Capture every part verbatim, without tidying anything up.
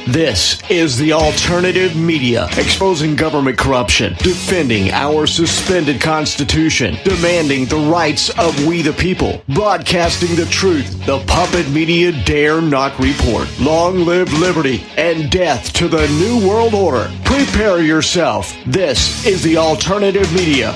This is the alternative media, exposing government corruption, defending our suspended constitution, demanding the rights of we the people, broadcasting the truth. The puppet media dare not report. Long live liberty and death to the new world order. Prepare yourself. This is the alternative media.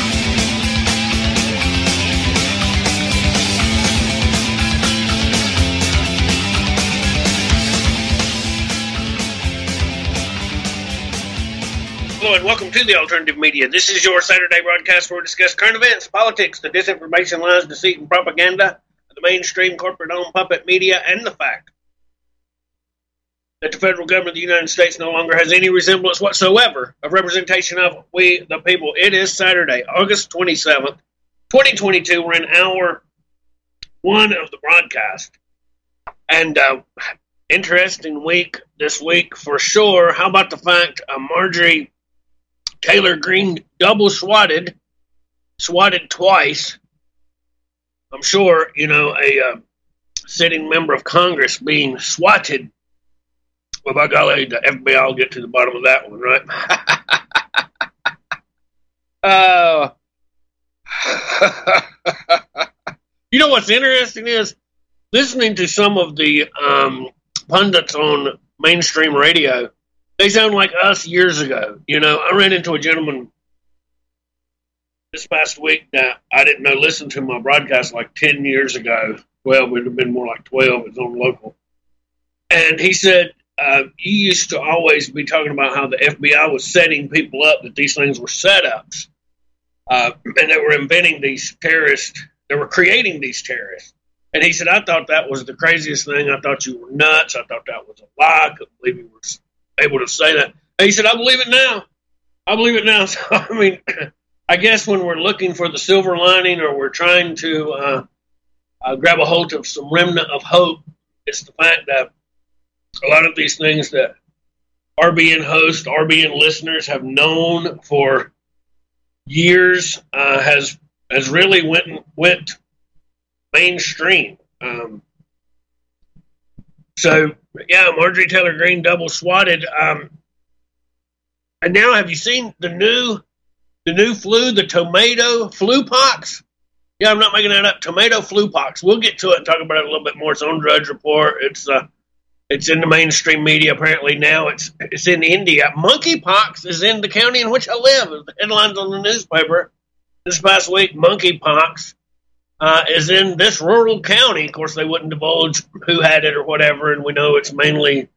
Hello and welcome to the Alternative Media. This is your Saturday broadcast where we discuss current events, politics, the disinformation, lies, deceit, and propaganda of the mainstream corporate-owned puppet media, and the fact that the federal government of the United States no longer has any resemblance whatsoever of representation of we, the people. It is Saturday, August twenty-seventh, twenty twenty-two. We're in hour one of the broadcast. And, uh, interesting week this week for sure. How about the fact uh, Marjorie Taylor Greene double swatted, swatted twice. I'm sure, you know, a uh, sitting member of Congress being swatted. Well, by golly, the F B I will get to the bottom of that one, right? uh, you know what's interesting is listening to some of the um, pundits on mainstream radio. They sound like us years ago. You know, I ran into a gentleman this past week that I didn't know listened to my broadcast like ten years ago. Well, it would have been more like twelve. It's on local. And he said, uh, you used to always be talking about how the F B I was setting people up, that these things were setups. Uh, and they were inventing these terrorists. They were creating these terrorists. And he said, I thought that was the craziest thing. I thought you were nuts. I thought that was a lie. I couldn't believe you were able to say that. And he said, I believe it now. I believe it now. So, I mean, I guess when we're looking for the silver lining or we're trying to uh, uh, grab a hold of some remnant of hope, it's the fact that a lot of these things that R B N hosts, R B N listeners have known for years uh, has has really went went mainstream. Um, so, yeah, Marjorie Taylor Greene double swatted. Um, and now, have you seen the new the new flu, the tomato flu pox? Yeah, I'm not making that up. Tomato flu pox. We'll get to it and talk about it a little bit more. It's on Drudge Report. It's uh, it's in the mainstream media apparently now. It's it's in India. Monkeypox is in the county in which I live. The headlines on the newspaper this past week. Monkeypox Uh, is in this rural county. Of course, they wouldn't divulge who had it or whatever, and we know it's mainly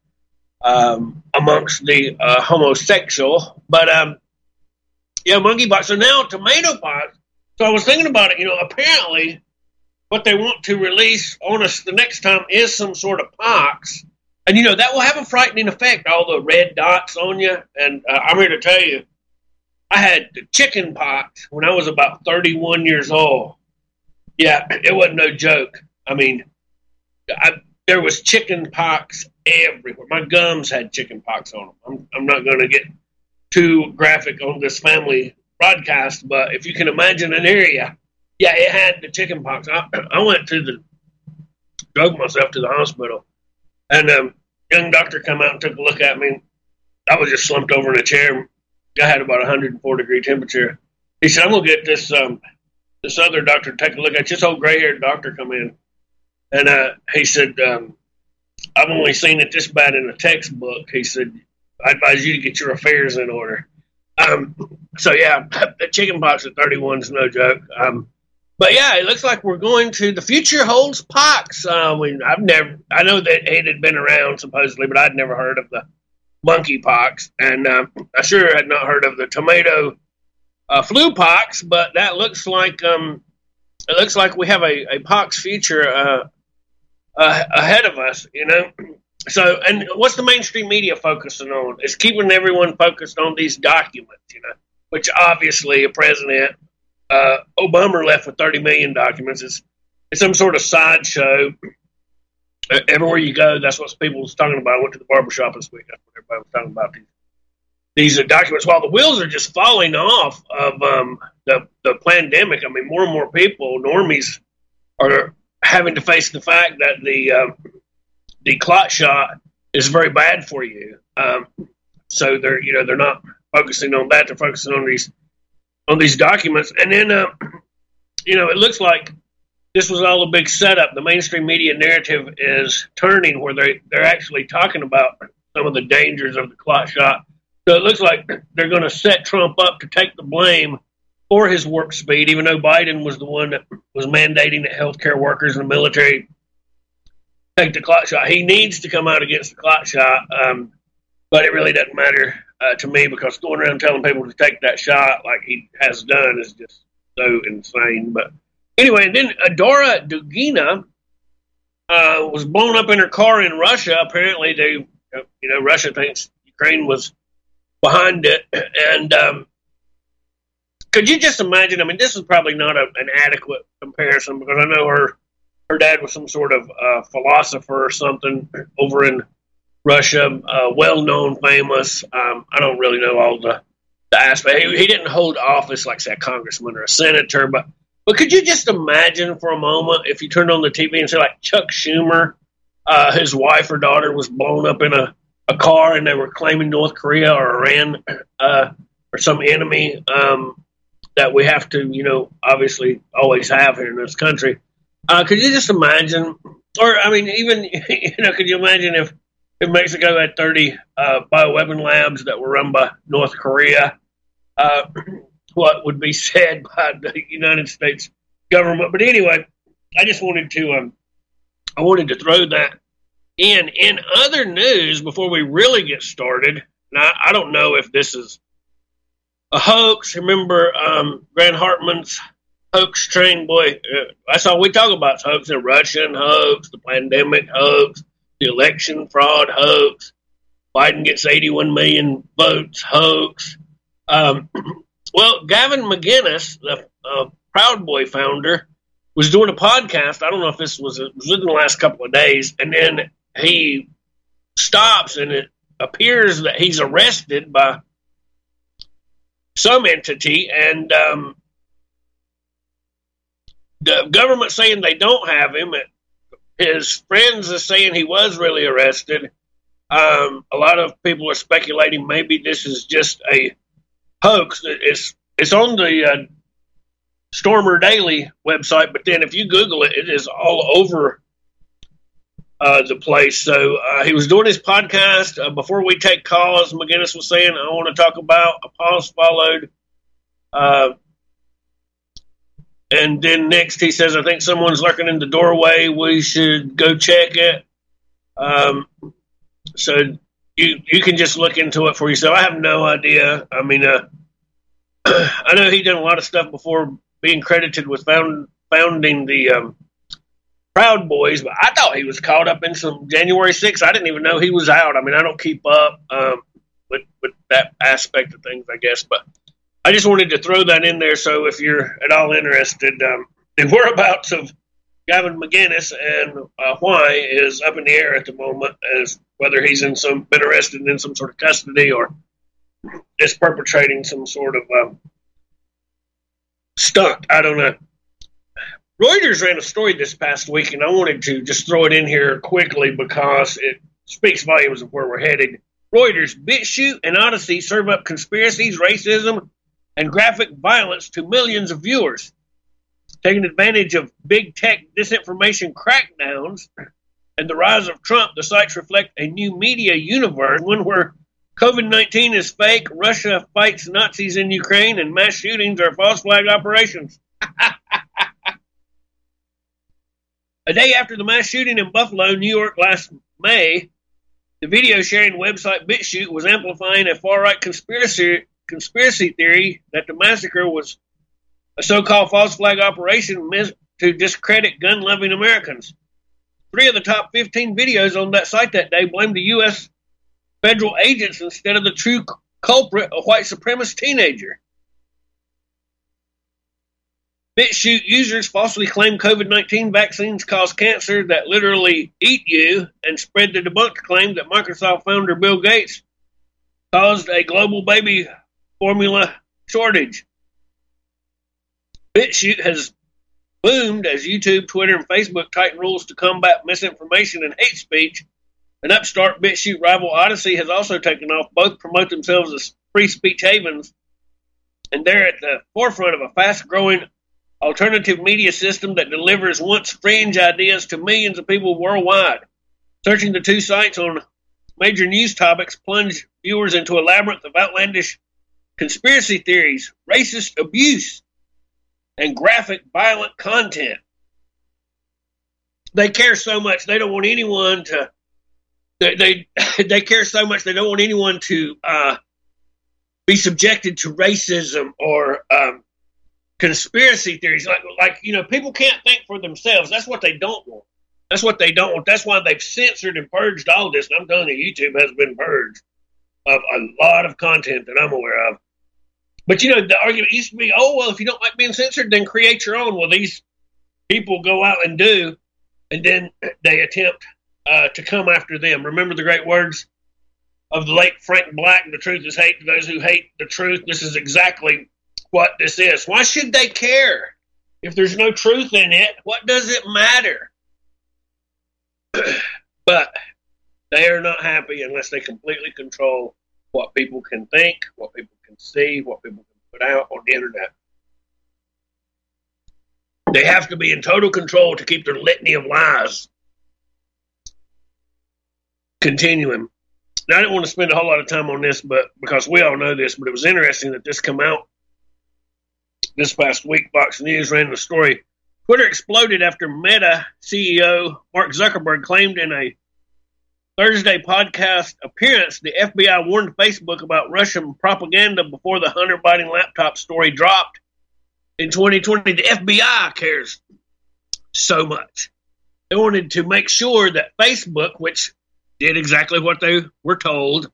um, amongst the uh, homosexual. But, um, yeah, monkeypox. So now tomato pox. So I was thinking about it. You know, apparently what they want to release on us the next time is some sort of pox. And, you know, that will have a frightening effect, all the red dots on you. And uh, I'm here to tell you, I had chicken pox when I was about thirty-one years old. Yeah, it wasn't no joke. I mean, I, there was chicken pox everywhere. My gums had chicken pox on them. I'm, I'm not going to get too graphic on this family broadcast, but if you can imagine an area, yeah, it had the chicken pox. I, I went to the, drove myself to the hospital, and um, young doctor come out and took a look at me. I was just slumped over in a chair. I had about one hundred four degree temperature. He said, I'm going to get this... Um, This other doctor take a look at this old gray-haired doctor come in, and uh, he said, um, I've only seen it this bad in a textbook. He said, I advise you to get your affairs in order. Um, so, yeah, the chicken pox at thirty-one is no joke. Um, but, yeah, it looks like we're going to – the future holds pox. Uh, we, I've never – I know that it had been around supposedly, but I'd never heard of the monkey pox. And uh, I sure had not heard of the tomato Uh, flu pox, but that looks like um, it looks like we have a, a pox future uh, uh, ahead of us, you know. So, and what's the mainstream media focusing on? It's keeping everyone focused on these documents, you know, which obviously a president, uh, Obama left with thirty million documents. It's, it's some sort of sideshow. Uh, everywhere you go, that's what people was talking about. I went to the barbershop this week. That's what everybody was talking about. These These are documents, while the wheels are just falling off of um, the, the pandemic. I mean, more and more people, normies, are having to face the fact that the uh, the clot shot is very bad for you. Um, so they're, you know, they're not focusing on that. They're focusing on these, on these documents. And then, uh, you know, it looks like this was all a big setup. The mainstream media narrative is turning where they, they're actually talking about some of the dangers of the clot shot. So it looks like they're going to set Trump up to take the blame for his warp speed, even though Biden was the one that was mandating that healthcare workers and the military take the clot shot. He needs to come out against the clot shot, um, but it really doesn't matter uh, to me, because going around telling people to take that shot like he has done is just so insane. But anyway, and then Adora Dugina uh, was blown up in her car in Russia. Apparently, they, you know, Russia thinks Ukraine was behind it. And um, could you just imagine? I mean, this is probably not a, an adequate comparison, because I know her her dad was some sort of uh, philosopher or something over in Russia, uh, well-known, famous. Um, I don't really know all the, the aspects. He, he didn't hold office like, say, a congressman or a senator, but But could you just imagine for a moment if you turned on the T V and say, like, Chuck Schumer, uh, his wife or daughter was blown up in a, a car and they were claiming North Korea or Iran uh, or some enemy um, that we have to, you know, obviously always have here in this country. Uh, could you just imagine, or, I mean, even, you know, could you imagine if, if Mexico had thirty uh, bioweapon labs that were run by North Korea? Uh what would be said by the United States government. But anyway, I just wanted to, um, I wanted to throw that in. In other news, before we really get started, now I don't know if this is a hoax. Remember um, Grant Hartman's hoax train? Boy, uh, that's all we talk about is hoax. The Russian hoax, the pandemic hoax, the election fraud hoax, Biden gets eighty-one million votes hoax. Um, Well, Gavin McInnes, the uh, Proud Boy founder, was doing a podcast. I don't know if this was, it was within the last couple of days, and then he stops, and it appears that he's arrested by some entity, and um, the government saying they don't have him. His friends are saying he was really arrested. Um, a lot of people are speculating maybe this is just a hoax. It's it's on the uh, Stormer Daily website, but then if you Google it, it is all over uh, the place. So uh, he was doing his podcast. Uh, before we take calls, McInnes was saying, I want to talk about, a pause followed. Uh, and then next he says, I think someone's lurking in the doorway. We should go check it. Um, so you you can just look into it for yourself. I have no idea. I mean, uh, I know he done a lot of stuff before being credited with found, founding the um, Proud Boys, but I thought he was caught up in some January sixth. I didn't even know he was out. I mean, I don't keep up um, with, with that aspect of things, I guess, but I just wanted to throw that in there. So if you're at all interested, um, the whereabouts of Gavin McInnes and uh, why is up in the air at the moment, as whether he's in some been arrested in some sort of custody or is perpetrating some sort of um, stunt. I don't know. Reuters ran a story this past week, and I wanted to just throw it in here quickly because it speaks volumes of where we're headed. Reuters, BitChute and Odyssey serve up conspiracies, racism, and graphic violence to millions of viewers. Taking advantage of big tech disinformation crackdowns and the rise of Trump, the sites reflect a new media universe, one where COVID nineteen is fake, Russia fights Nazis in Ukraine, and mass shootings are false flag operations. A day after the mass shooting in Buffalo, New York last May, the video sharing website BitChute was amplifying a far-right conspiracy conspiracy theory that the massacre was a so-called false flag operation meant to discredit gun-loving Americans. Three of the top fifteen videos on that site that day blamed the U S federal agents instead of the true culprit, a white supremacist teenager. BitChute users falsely claim COVID nineteen vaccines cause cancer that literally eat you and spread the debunked claim that Microsoft founder Bill Gates caused a global baby formula shortage. BitChute has boomed as YouTube, Twitter, and Facebook tighten rules to combat misinformation and hate speech An upstart BitChute rival, Odyssey, has also taken off. Both promote themselves as free speech havens, and they're at the forefront of a fast-growing alternative media system that delivers once fringe ideas to millions of people worldwide. Searching the two sites on major news topics plunge viewers into a labyrinth of outlandish conspiracy theories, racist abuse, and graphic, violent content. They care so much, they don't want anyone to, they they, they care so much, they don't want anyone to uh, be subjected to racism or um, conspiracy theories. Like, like, you know, people can't think for themselves. That's what they don't want. That's what they don't want. That's why they've censored and purged all this. And I'm telling you, YouTube has been purged of a lot of content that I'm aware of. But, you know, the argument used to be, oh, well, if you don't like being censored, then create your own. Well, these people go out and do, and then they attempt uh, to come after them. Remember the great words of the late Frank Black, the truth is hate to those who hate the truth. This is exactly what this is. Why should they care? If there's no truth in it, what does it matter? But they are not happy unless they completely control what people can think, what people can see, what people can put out on the internet. They have to be in total control to keep their litany of lies continuing. Now, I didn't want to spend a whole lot of time on this, but because we all know this, but it was interesting that this come out this past week. Fox News ran the story. Twitter exploded after Meta C E O Mark Zuckerberg claimed in a Thursday podcast appearance the F B I warned Facebook about Russian propaganda before the Hunter Biden laptop story dropped in twenty twenty. The F B I cares so much. They wanted to make sure that Facebook, which did exactly what they were told,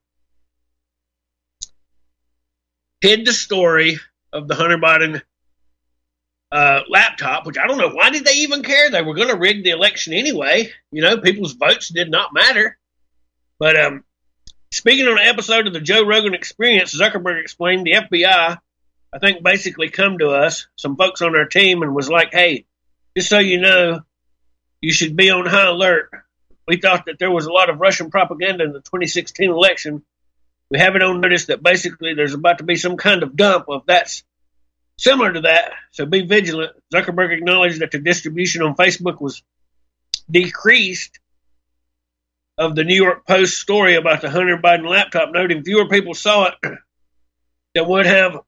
hid the story of the Hunter Biden uh, laptop, which I don't know, why did they even care? They were going to rig the election anyway. You know, people's votes did not matter. But um, speaking on an episode of the Joe Rogan Experience, Zuckerberg explained the F B I, I think, basically come to us, some folks on our team, and was like, hey, just so you know, you should be on high alert. We thought that there was a lot of Russian propaganda in the twenty sixteen election. We have it on notice that basically there's about to be some kind of dump of that's similar to that, so be vigilant. Zuckerberg acknowledged that the distribution on Facebook was decreased of the New York Post story about the Hunter Biden laptop, noting fewer people saw it than would have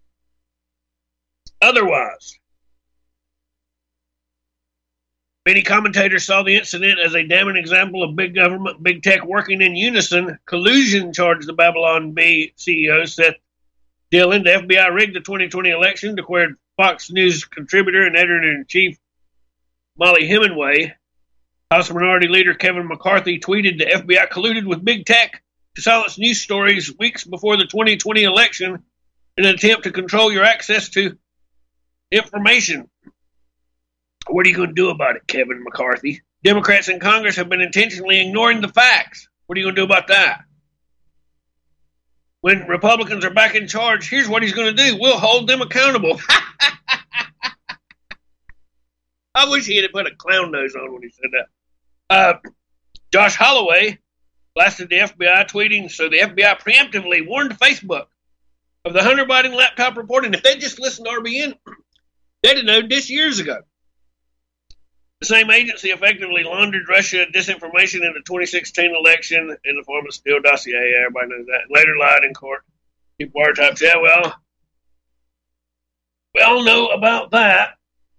otherwise. Many commentators saw the incident as a damning example of big government, big tech working in unison. Collusion, charged the Babylon Bee C E O, Seth Dillon. The F B I rigged the twenty twenty election, declared Fox News contributor and editor-in-chief Molly Hemingway. House Minority Leader Kevin McCarthy tweeted the F B I colluded with big tech to silence news stories weeks before the twenty twenty election in an attempt to control your access to information. What are you going to do about it, Kevin McCarthy? Democrats in Congress have been intentionally ignoring the facts. What are you going to do about that? When Republicans are back in charge, here's what he's going to do. We'll hold them accountable. I wish he had put a clown nose on when he said that. Uh, Josh Holloway blasted the F B I, tweeting, so the F B I preemptively warned Facebook of the Hunter Biden laptop report. And if they just listened to R B N, they'd have known this years ago. The same agency effectively laundered Russia disinformation in the twenty sixteen election in the form of Steele dossier. Everybody knows that. Later lied in court. People are types. Yeah, well, we all know about that.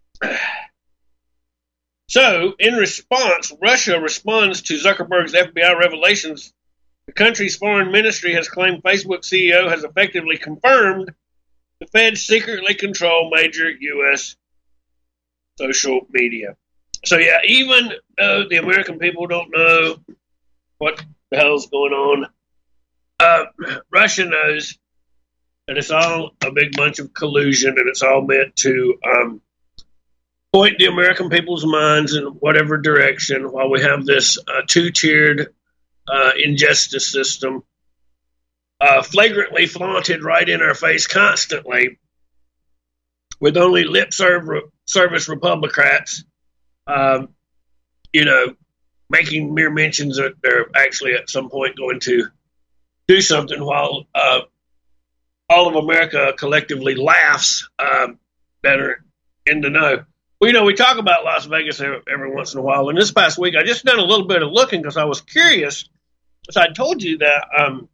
So, in response, Russia responds to Zuckerberg's F B I revelations. The country's foreign ministry has claimed Facebook C E O has effectively confirmed the Feds secretly control major U S social media. So, yeah, even though the American people don't know what the hell's going on, uh, Russia knows that it's all a big bunch of collusion, and it's all meant to um, point the American people's minds in whatever direction while we have this uh, two-tiered uh, injustice system uh, flagrantly flaunted right in our face constantly with only lip serv- service Republicrats Um, you know, making mere mentions that they're actually at some point going to do something while uh, all of America collectively laughs um, that are in the know. Well, you know, we talk about Las Vegas every, every once in a while, and this past week I just done a little bit of looking because I was curious. As I told you that um,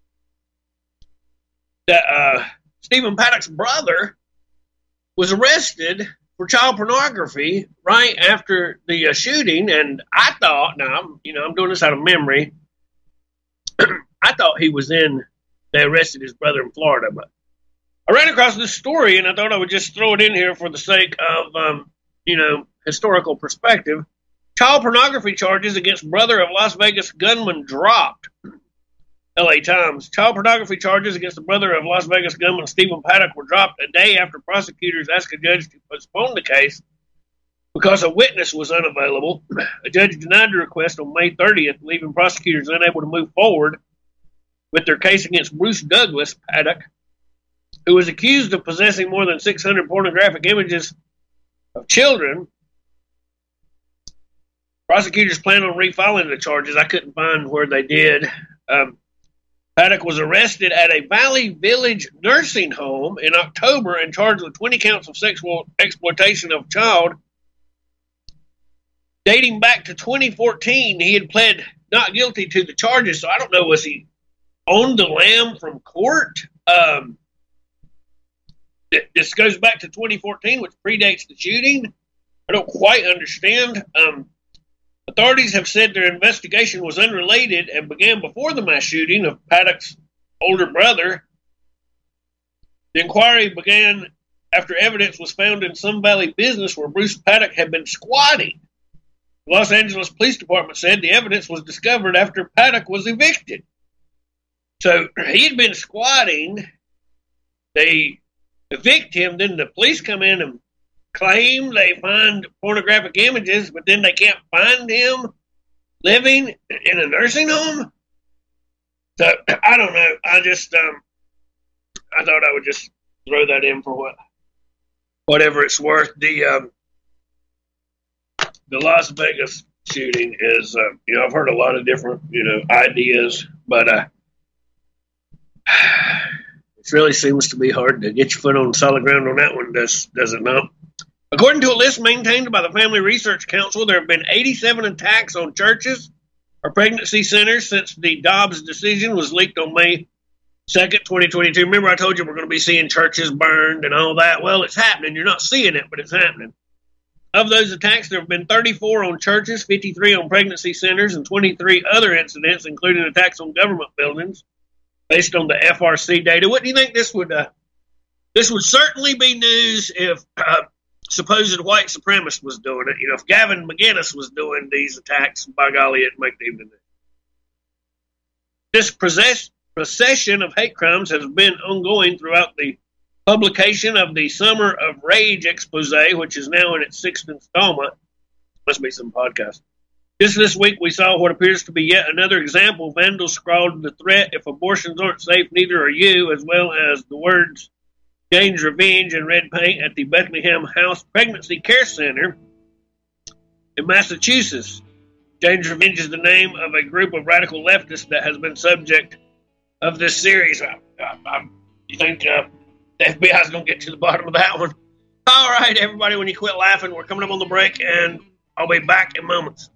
that uh, Stephen Paddock's brother was arrested for child pornography right after the uh, shooting, and I thought, now I'm, you know, I'm doing this out of memory. I thought he was in. They arrested his brother in Florida, but I ran across this story, and I thought I would just throw it in here for the sake of, um, you know, historical perspective. Child pornography charges against brother of Las Vegas gunman dropped. L A Times. Child pornography charges against the brother of Las Vegas gunman Stephen Paddock were dropped a day after prosecutors asked a judge to postpone the case because a witness was unavailable. A judge denied the request on May thirtieth, leaving prosecutors unable to move forward with their case against Bruce Douglas Paddock, who was accused of possessing more than six hundred pornographic images of children. Prosecutors plan on refiling the charges. I couldn't find where they did. Um, Paddock was arrested at a Valley Village nursing home in October and charged with twenty counts of sexual exploitation of a child. Dating back to twenty fourteen, he had pled not guilty to the charges, so I don't know, was he on the lam from court? Um, this goes back to twenty fourteen, which predates the shooting. I don't quite understand. Um, authorities have said their investigation was unrelated and began before the mass shooting of Paddock's older brother. The inquiry began after evidence was found in some Valley business where Bruce Paddock had been squatting. The Los Angeles Police Department said the evidence was discovered after Paddock was evicted. So he had been squatting. They evict him. Then the police come in and claim they find pornographic images, but then they can't find him living in a nursing home. So I don't know. I just, um, I thought I would just throw that in for what, whatever it's worth. The, um, the Las Vegas shooting is, uh, you know, I've heard a lot of different, you know, ideas, but, uh, it really seems to be hard to get your foot on solid ground on that one, does, does it not? According to a list maintained by the Family Research Council, there have been eighty-seven attacks on churches or pregnancy centers since the Dobbs decision was leaked on May second, twenty twenty-two. Remember I told you we're going to be seeing churches burned and all that? Well, it's happening. You're not seeing it, but it's happening. Of those attacks, there have been thirty-four on churches, fifty-three on pregnancy centers, and twenty-three other incidents, including attacks on government buildings, based on the F R C data. What do you think this would, uh, this would certainly be news if uh, supposed white supremacist was doing it. You know, if Gavin McInnes was doing these attacks, by golly, it'd make the evening. This process, procession of hate crimes has been ongoing throughout the publication of the Summer of Rage expose, which is now in its sixth installment. Must be some podcast. Just this week, we saw what appears to be yet another example. Vandals scrawled the threat, "If abortions aren't safe, neither are you," as well as the words "Jane's Revenge" in red paint at the Bethlehem House Pregnancy Care Center in Massachusetts. Jane's Revenge is the name of a group of radical leftists that has been subject of this series. I, I, I you think uh, the F B I is going to get to the bottom of that one? All right, everybody, when you quit laughing, we're coming up on the break, and I'll be back in moments.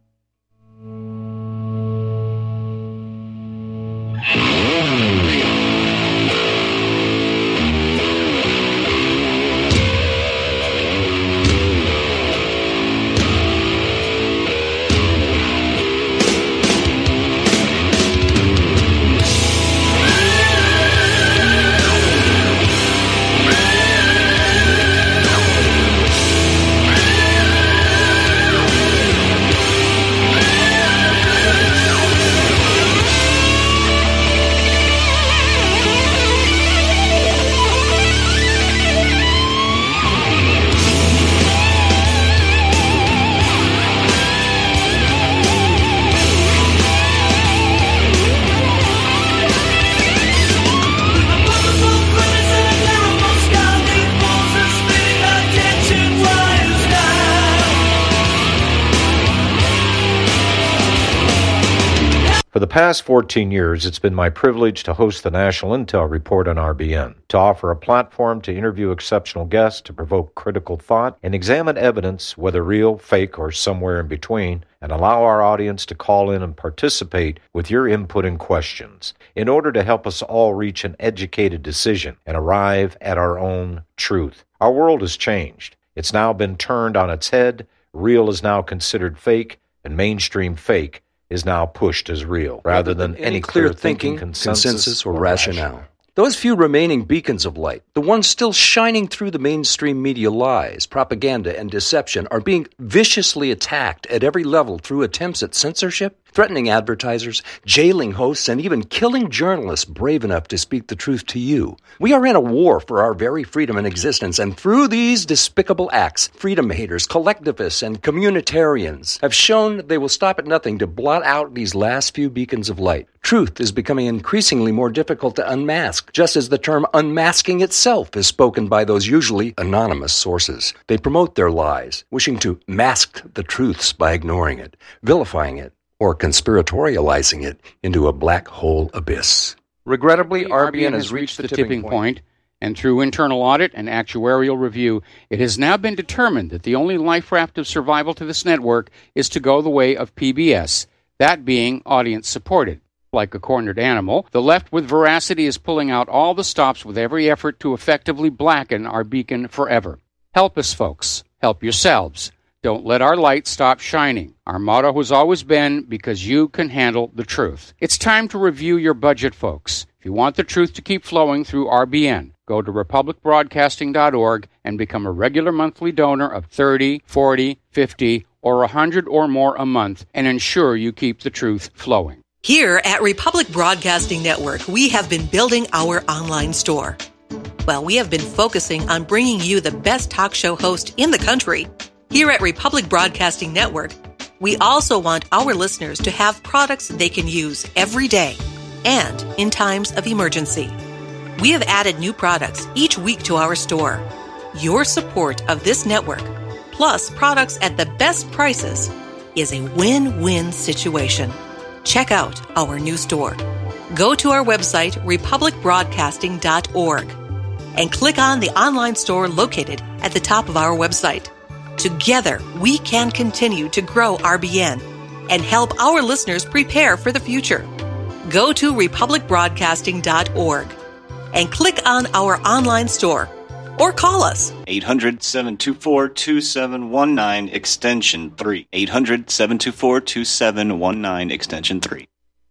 For the past fourteen years, it's been my privilege to host the National Intel Report on R B N, to offer a platform to interview exceptional guests, to provoke critical thought, and examine evidence, whether real, fake, or somewhere in between, and allow our audience to call in and participate with your input and questions in order to help us all reach an educated decision and arrive at our own truth. Our world has changed. It's now been turned on its head. Real is now considered fake, and mainstream fake is now pushed as real, rather than any clear thinking, consensus, consensus or rationale. Those few remaining beacons of light, the ones still shining through the mainstream media lies, propaganda, and deception, are being viciously attacked at every level through attempts at censorship, threatening advertisers, jailing hosts, and even killing journalists brave enough to speak the truth to you. We are in a war for our very freedom and existence, and through these despicable acts, freedom haters, collectivists, and communitarians have shown they will stop at nothing to blot out these last few beacons of light. Truth is becoming increasingly more difficult to unmask, just as the term unmasking itself is spoken by those usually anonymous sources. They promote their lies, wishing to mask the truths by ignoring it, vilifying it, or conspiratorializing it into a black hole abyss. Regrettably, R B N has reached the tipping point, and through internal audit and actuarial review, it has now been determined that the only life raft of survival to this network is to go the way of P B S, that being audience-supported. Like a cornered animal, the left with veracity is pulling out all the stops with every effort to effectively blacken our beacon forever. Help us, folks. Help yourselves. Don't let our light stop shining. Our motto has always been, because you can handle the truth. It's time to review your budget, folks. If you want the truth to keep flowing through R B N, go to republic broadcasting dot org and become a regular monthly donor of thirty, forty, fifty, or one hundred or more a month, and ensure you keep the truth flowing. Here at Republic Broadcasting Network, we have been building our online store. Well, we have been focusing on bringing you the best talk show host in the country. Here at Republic Broadcasting Network, we also want our listeners to have products they can use every day and in times of emergency. We have added new products each week to our store. Your support of this network, plus products at the best prices, is a win-win situation. Check out our new store. Go to our website, republic broadcasting dot org, and click on the online store located at the top of our website. Together, we can continue to grow R B N and help our listeners prepare for the future. Go to republic broadcasting dot org and click on our online store or call us. eight hundred, seven two four, two seven one nine, extension three. eight hundred, seven two four, two seven one nine, extension three.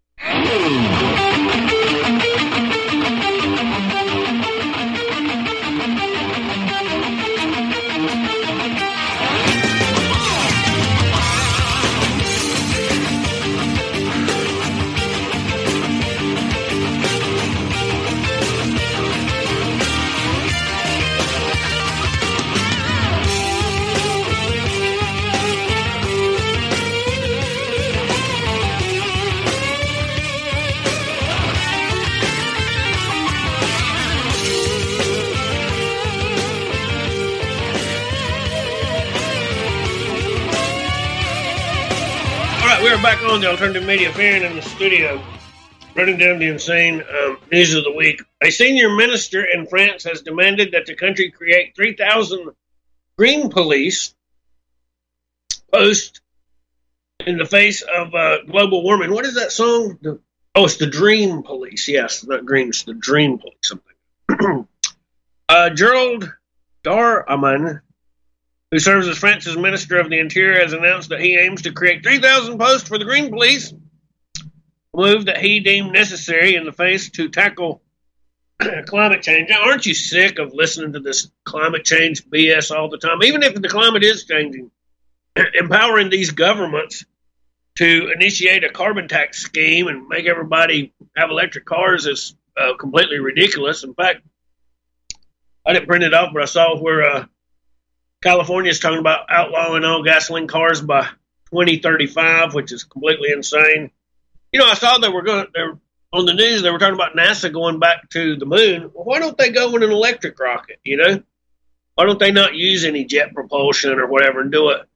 We're back on the Alternative Media Fan in the studio, running down the insane um, news of the week. A senior minister in France has demanded that the country create three thousand green police posts in the face of uh, global warming. What is that song? The, oh, it's the Dream Police. Yes, not green, it's the Dream Police. Something. uh, Gerald Darmanin, who serves as France's Minister of the Interior, has announced that he aims to create three thousand posts for the Green Police, a move that he deemed necessary in the face to tackle climate change. Now, aren't you sick of listening to this climate change B S all the time? Even if the climate is changing, empowering these governments to initiate a carbon tax scheme and make everybody have electric cars is uh, completely ridiculous. In fact, I didn't print it off, but I saw where uh, California is talking about outlawing all gasoline cars by twenty thirty-five, which is completely insane. You know, I saw they were going they were, on the news. They were talking about NASA going back to the moon. Well, why don't they go in an electric rocket? You know, why don't they not use any jet propulsion or whatever and do it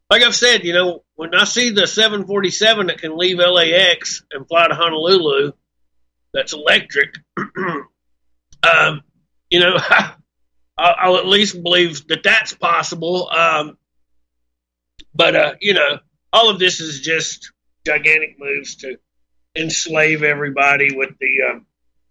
like I've said, you know, when I see the seven forty-seven that can leave L A X and fly to Honolulu, that's electric, um, you know, I'll at least believe that that's possible. Um, but, uh, you know, all of this is just gigantic moves to enslave everybody with the um,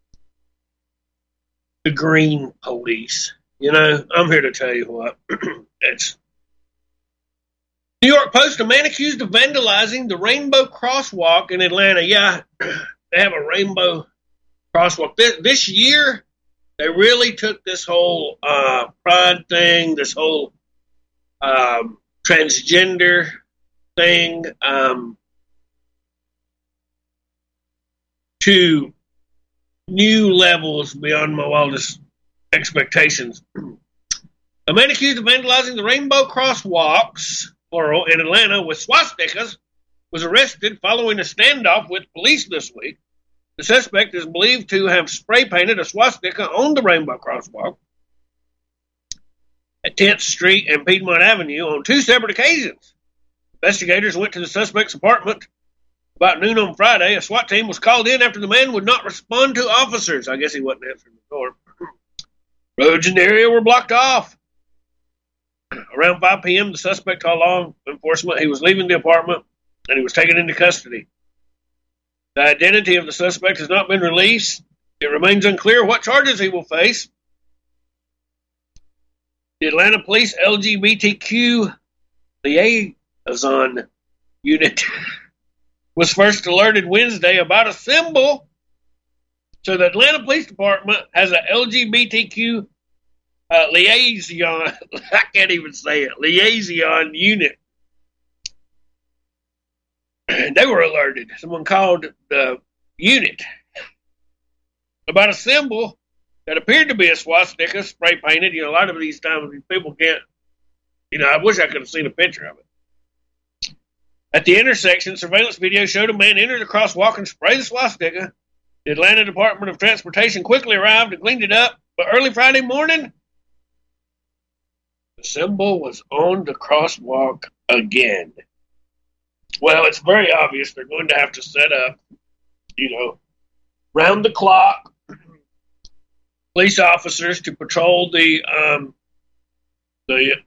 the green police. You know, I'm here to tell you what. It's New York Post, a man accused of vandalizing the Rainbow Crosswalk in Atlanta. Yeah, they have a rainbow crosswalk. This, this year, they really took this whole uh, pride thing, this whole um, transgender thing um, to new levels beyond my wildest expectations. A man accused of vandalizing the Rainbow Crosswalks, plural, in Atlanta with swastikas was arrested following a standoff with police this week. The suspect is believed to have spray painted a swastika on the Rainbow Crosswalk at tenth Street and Piedmont Avenue on two separate occasions. Investigators went to the suspect's apartment about noon on Friday. A SWAT team was called in after the man would not respond to officers. I guess he wasn't answering the door. Roads in the area were blocked off. Around five p.m., the suspect called law enforcement. He was leaving the apartment and he was taken into custody. The identity of the suspect has not been released. It remains unclear what charges he will face. The Atlanta Police L G B T Q liaison unit was first alerted Wednesday about a symbol. So the Atlanta Police Department has an L G B T Q uh, liaison, I can't even say it, liaison unit. They were alerted. Someone called the unit about a symbol that appeared to be a swastika spray painted. You know, a lot of these times people can't, you know, I wish I could have seen a picture of it. At the intersection, surveillance video showed a man enter the crosswalk and spray the swastika. The Atlanta Department of Transportation quickly arrived and cleaned it up, but early Friday morning, the symbol was on the crosswalk again. Well, it's very obvious they're going to have to set up, you know, round the clock police officers to patrol the um, the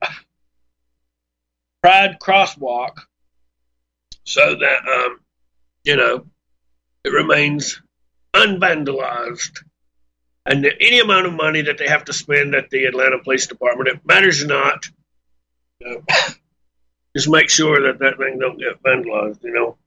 Pride crosswalk so that, um, you know, it remains unvandalized. And any amount of money that they have to spend at the Atlanta Police Department, it matters not. You know, just make sure that that thing don't get vandalized, you know.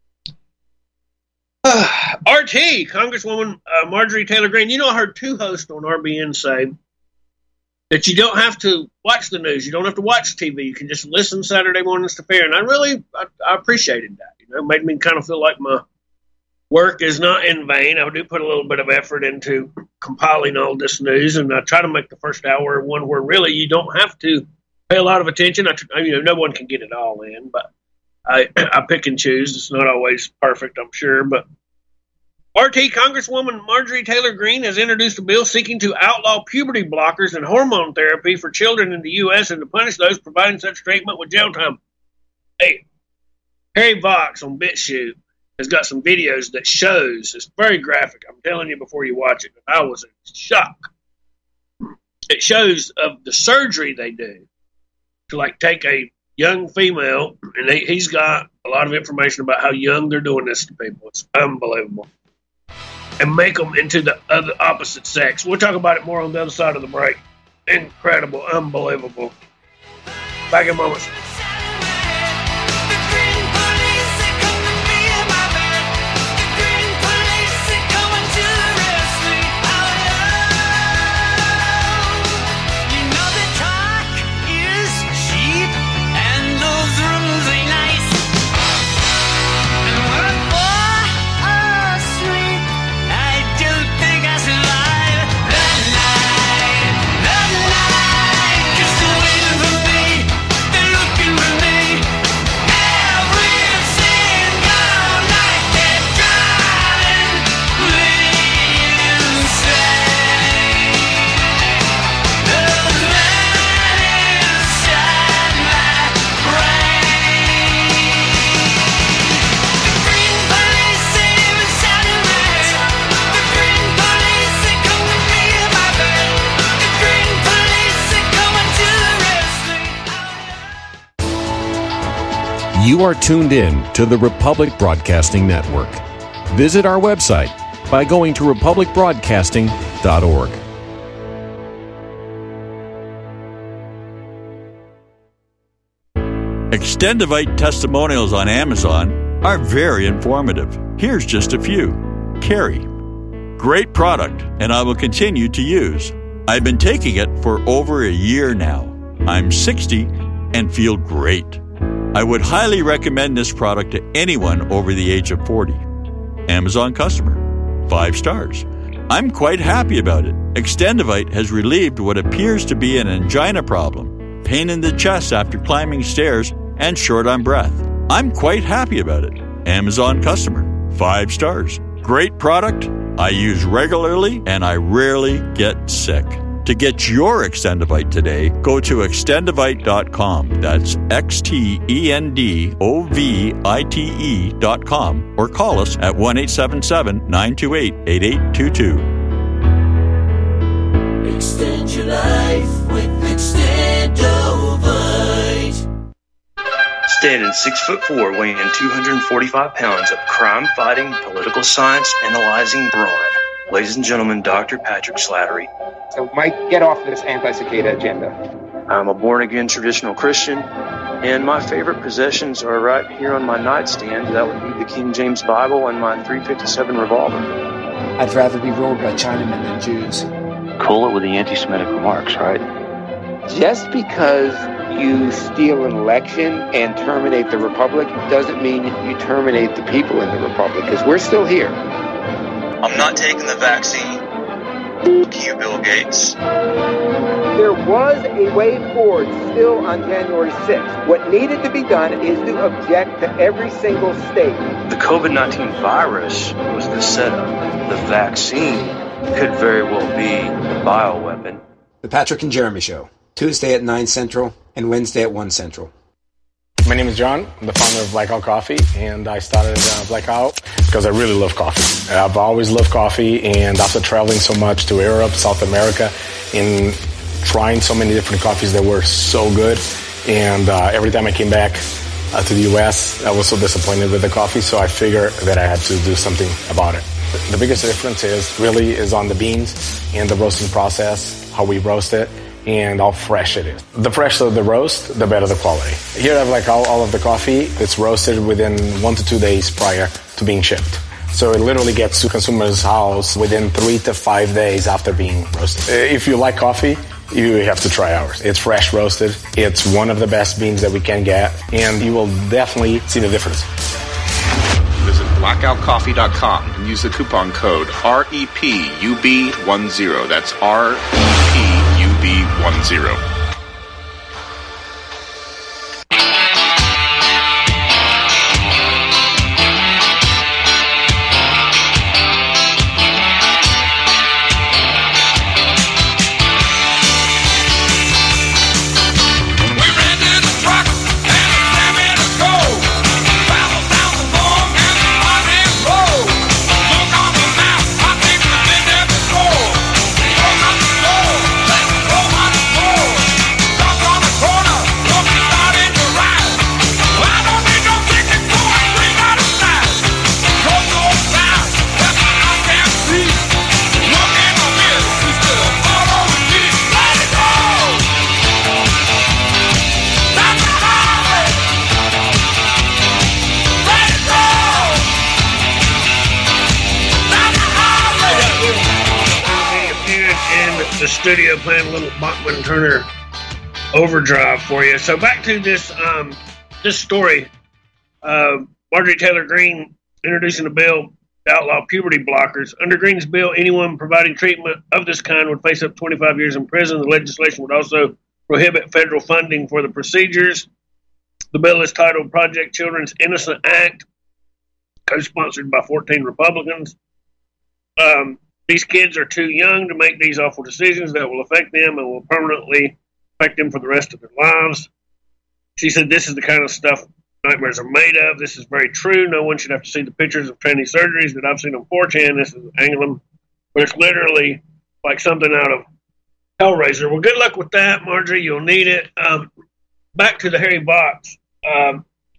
Uh, R T, Congresswoman uh, Marjorie Taylor Greene. You know, I heard two hosts on R B N say that you don't have to watch the news. You don't have to watch T V. You can just listen Saturday mornings to FAIR. And I really, I, I appreciated that. You know, it made me kind of feel like my work is not in vain. I do put a little bit of effort into compiling all this news, and I try to make the first hour one where really you don't have to pay a lot of attention. I, you know, no one can get it all in, but I, I pick and choose. It's not always perfect, I'm sure. But R T, Congresswoman Marjorie Taylor Greene has introduced a bill seeking to outlaw puberty blockers and hormone therapy for children in the U S and to punish those providing such treatment with jail time. Hey, Harry Vox on BitChute has got some videos that shows, it's very graphic. I'm telling you before you watch it, I was in shock. It shows of the surgery they do to like take a young female, and they, he's got a lot of information about how young they're doing this to people. It's unbelievable. And make them into the other opposite sex. We'll talk about it more on the other side of the break. Incredible, unbelievable. Back in moments. Looking You are tuned in to the Republic Broadcasting Network. Visit our website by going to republic broadcasting dot org. Extendivite testimonials on Amazon are very informative. Here's just a few. Carrie, great product, and I will continue to use. I've been taking it for over a year now. I'm sixty and feel great. I would highly recommend this product to anyone over the age of forty. Amazon customer, five stars. I'm quite happy about it. Extendivite has relieved what appears to be an angina problem, pain in the chest after climbing stairs, and short on breath. I'm quite happy about it. Amazon customer, five stars. Great product. I use regularly and I rarely get sick. To get your Extendivite today, go to extendivite dot com. That's X T E N D O V I T E dot com or call us at one eight seven seven, nine two eight, eight eight two two. Extend your life with Extendovite. Standing six foot four, weighing two hundred forty-five pounds of crime-fighting, political science analyzing brawn. Ladies and gentlemen, Doctor Patrick Slattery. So, Mike, get off this anti-cicada agenda. I'm a born-again traditional Christian, and my favorite possessions are right here on my nightstand. That would be the King James Bible and my three fifty-seven revolver. I'd rather be ruled by Chinamen than Jews. Cool it with the anti-Semitic remarks, right? Just because you steal an election and terminate the Republic doesn't mean you terminate the people in the Republic, because we're still here. I'm not taking the vaccine. Fuck you, Bill Gates. There was a way forward still on January sixth. What needed to be done is to object to every single state. The covid nineteen virus was the setup. The vaccine could very well be the bioweapon. The Patrick and Jeremy Show, Tuesday at nine Central and Wednesday at one Central. My name is John. I'm the founder of Blackout Coffee, and I started uh, Blackout because I really love coffee. I've always loved coffee, and after traveling so much to Europe, South America, and trying so many different coffees that were so good, and uh, every time I came back uh, to the U S, I was so disappointed with the coffee, so I figured that I had to do something about it. The biggest difference is really is on the beans and the roasting process, how we roast it, and how fresh it is. The fresher the roast, the better the quality. Here I have like all, all of the coffee. It's roasted within one to two days prior to being shipped. So it literally gets to consumers' house within three to five days after being roasted. If you like coffee, you have to try ours. It's fresh roasted. It's one of the best beans that we can get, and you will definitely see the difference. Visit blackout coffee dot com and use the coupon code R E P U B ten. That's R E P U B ten. Studio playing a little Bachman Turner overdrive for you. So back to this um, this story. Uh, Marjorie Taylor Greene introducing a bill to outlaw puberty blockers. Under Greene's bill, anyone providing treatment of this kind would face up to twenty-five years in prison. The legislation would also prohibit federal funding for the procedures. The bill is titled Project Children's Innocent Act, co-sponsored by fourteen Republicans. Um, These kids are too young to make these awful decisions that will affect them and will permanently affect them for the rest of their lives. She said this is the kind of stuff nightmares are made of. This is very true. No one should have to see the pictures of tranny surgeries that I've seen on four chan. This is Anglin. But it's literally like something out of Hellraiser. Well, good luck with that, Marjorie. You'll need it. Um, back to the Harry Box. Um,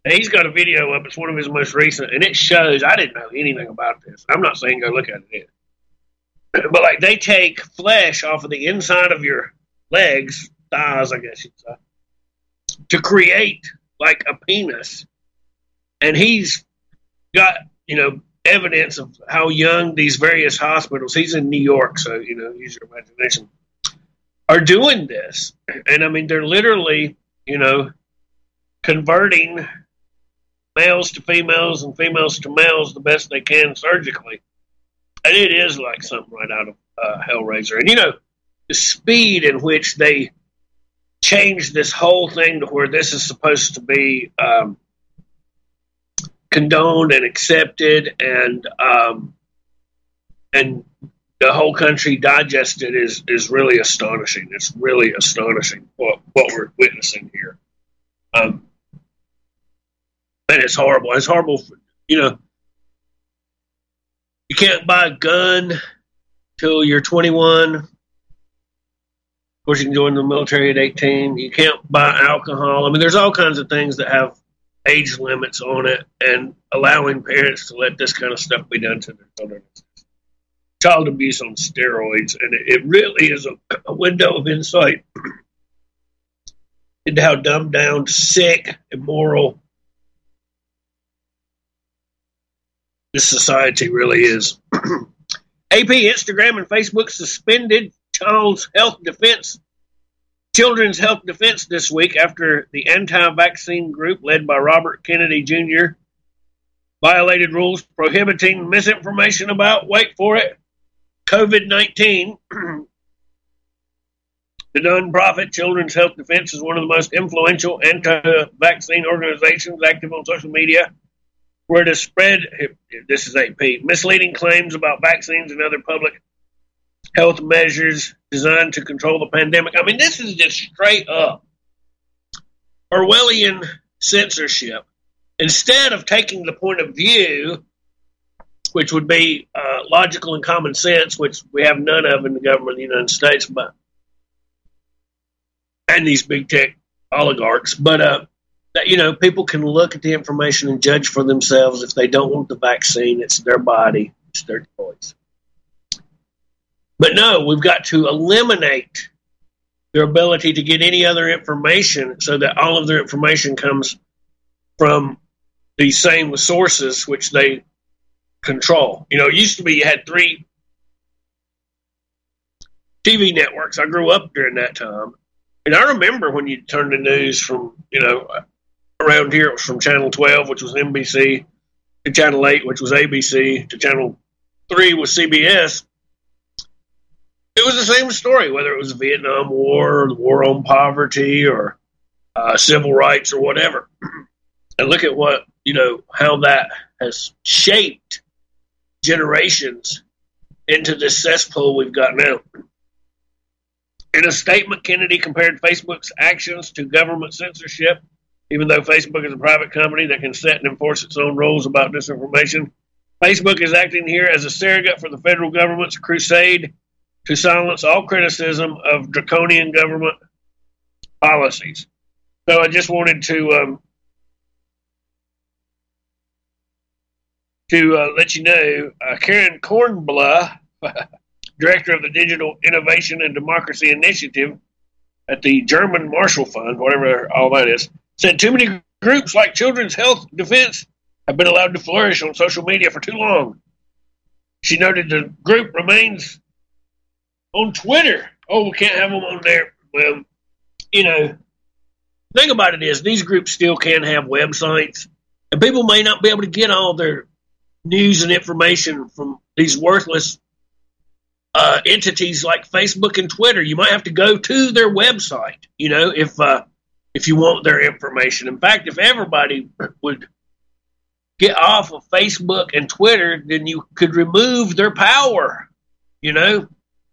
He's got a video up. It's one of his most recent, and it shows. I didn't know anything about this. I'm not saying go look at it, but like they take flesh off of the inside of your legs, thighs, I guess you'd say, to create like a penis. And he's got, you know, evidence of how young these various hospitals. He's in New York, so you know, use your imagination. Are doing this, and I mean, they're literally, you know, converting males to females and females to males the best they can surgically. And it is like something right out of uh, Hellraiser. And, you know, the speed in which they changed this whole thing to where this is supposed to be um, condoned and accepted and um, and the whole country digested is, is really astonishing. It's really astonishing what, what we're witnessing here. Um, And it's horrible. It's horrible. For, you know, you can't buy a gun till you're twenty-one. Of course, you can join the military at eighteen. You can't buy alcohol. I mean, there's all kinds of things that have age limits on it, and allowing parents to let this kind of stuff be done to their children. Child abuse on steroids, and it, it really is a, a window of insight into how dumbed down, sick, immoral this society really is. A P, Instagram, and Facebook suspended Child's Health Defense, Children's Health Defense this week after the anti-vaccine group led by Robert Kennedy Junior violated rules prohibiting misinformation about, wait for it, COVID nineteen. The nonprofit Children's Health Defense is one of the most influential anti-vaccine organizations active on social media, where to spread, this is A P, misleading claims about vaccines and other public health measures designed to control the pandemic. I mean, this is just straight up Orwellian censorship. Instead of taking the point of view, which would be uh, logical and common sense, which we have none of in the government of the United States, but and these big tech oligarchs, but uh, that, you know, people can look at the information and judge for themselves. If they don't want the vaccine, it's their body, it's their choice. But no, we've got to eliminate their ability to get any other information so that all of their information comes from the same sources which they control. You know, it used to be you had three T V networks. I grew up during that time. And I remember when you turned the news from, you know, around here, it was from Channel twelve, which was N B C, to Channel eight, which was A B C, to Channel three was C B S. It was the same story, whether it was the Vietnam War or the war on poverty or uh, civil rights or whatever. And look at what, you know, how that has shaped generations into this cesspool we've got now. In a statement, Kennedy compared Facebook's actions to government censorship. Even though Facebook is a private company that can set and enforce its own rules about disinformation, Facebook is acting here as a surrogate for the federal government's crusade to silence all criticism of draconian government policies. So I just wanted to um, to uh, let you know, uh, Karen Kornbluh, director of the Digital Innovation and Democracy Initiative at the German Marshall Fund, whatever all that is, said too many groups like Children's Health Defense have been allowed to flourish on social media for too long. She noted the group remains on Twitter. Oh, we can't have them on there. Well, you know, the thing about it is these groups still can have websites, and people may not be able to get all their news and information from these worthless uh, entities like Facebook and Twitter. You might have to go to their website, you know, if uh, if you want their information. In fact, if everybody would get off of Facebook and Twitter, then you could remove their power, you know.